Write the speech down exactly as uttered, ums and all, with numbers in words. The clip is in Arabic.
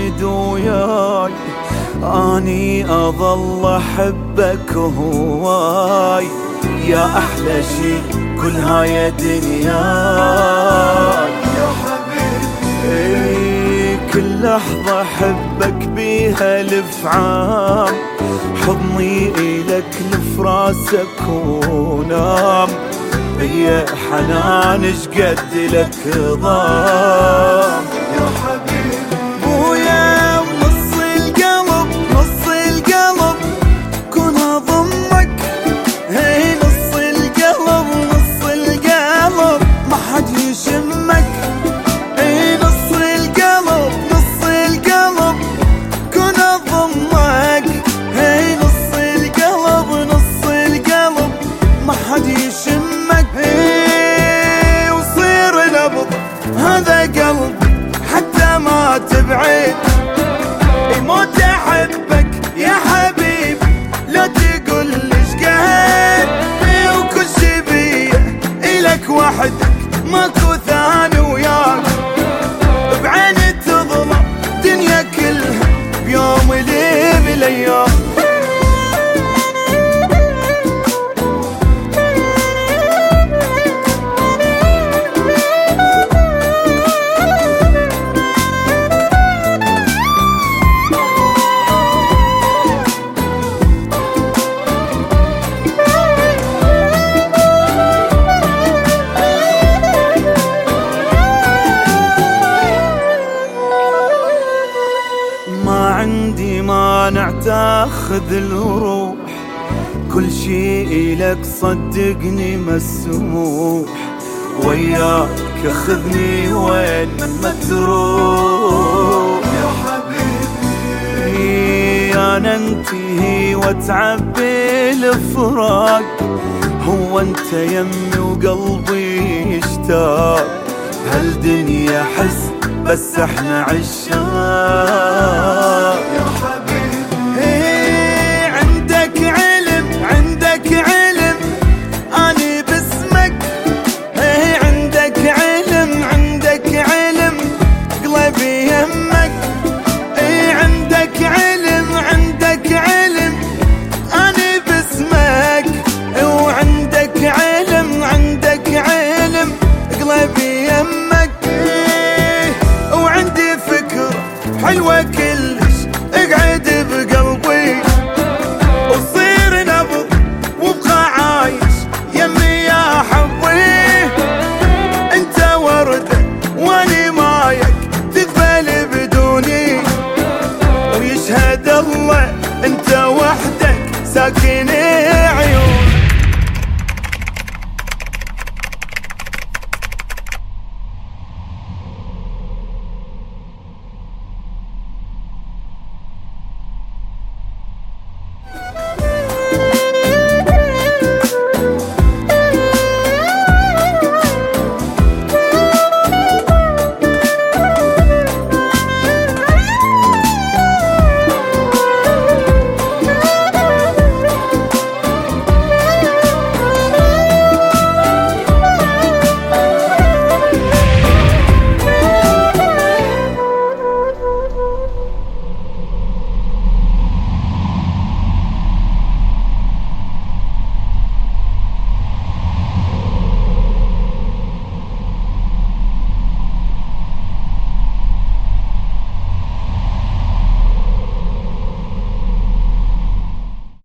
واجد وياي، اني اظل احبك هواي، يا احلى شي كل هاي دنياي يا حبيبي. اي كل لحظة احبك بيها الف عام، حضني الك لفراسك ونام، يا حنان شقد لك ضام يا حبيبي. بويا ونص القلب نص القلب كون اضمك، هي نص القلب نص القلب ما حد يشمك، هي نص القلب نص القلب كون اضمك، هي نص القلب نص القلب ما حد يشمك. ايه وصير نبض هذا قلبي حتى ما تبعد، يموت احبك يا حبيبي لا تقول ليش قهر، ايه وكل شي بيه الك وحدك ماكو ثاني وياك، بعيني تظلم دنيا كلها بيوم لي بالايام. عندي مانع تاخذ الروح، كل شي إلك صدقني مسموح، وياك اخذني وين ما تروح يا حبيبي. انا انتهي واتعبي الفراق، هو انت يمي وقلبي يشتاق، هالدنيا حس بس احنا عشاق يا حبيبي. ايه عندك علم عندك علم اني باسمك، ايه عندك علم عندك علم قلبي يمك، ايه عندك علم عندك علم اني باسمك، وعندك علم عندك علم قلبي يمك. حلوة كلش اقعد بقلبي، وصير نبض وابقى عايش يمي يا حبي، انت وردة واني مايك تقبل بدوني، ويشهد الله انت وحدك ساكن عيوني.